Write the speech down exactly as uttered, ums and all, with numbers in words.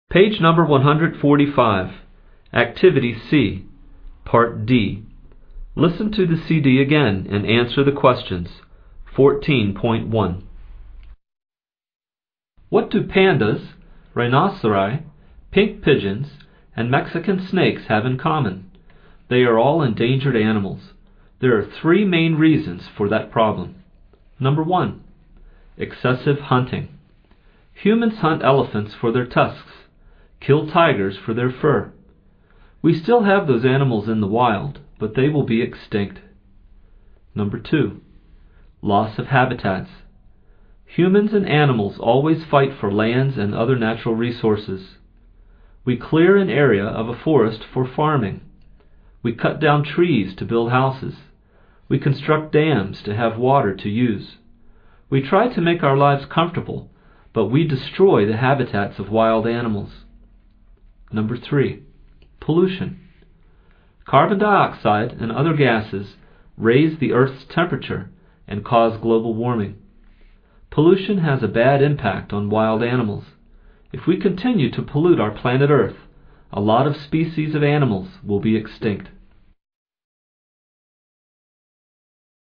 Page number one hundred forty-five, Activity C, Part D. Listen to the C D again and answer the questions. fourteen point one. What do pandas, rhinoceri, pink pigeons, and Mexican snakes have in common? They are all endangered animals. There are three main reasons for that problem. Number one, excessive hunting. Humans hunt elephants for their tusks, kill tigers for their fur. We still have those animals in the wild, but they will be extinct. Number two, loss of habitats. Humans and animals always fight for lands and other natural resources. We clear an area of a forest for farming. We cut down trees to build houses. We construct dams to have water to use. We try to make our lives comfortable, but we destroy the habitats of wild animals. Number three, pollution. Carbon dioxide and other gases raise the Earth's temperature and cause global warming. Pollution has a bad impact on wild animals. If we continue to pollute our planet Earth, a lot of species of animals will be extinct.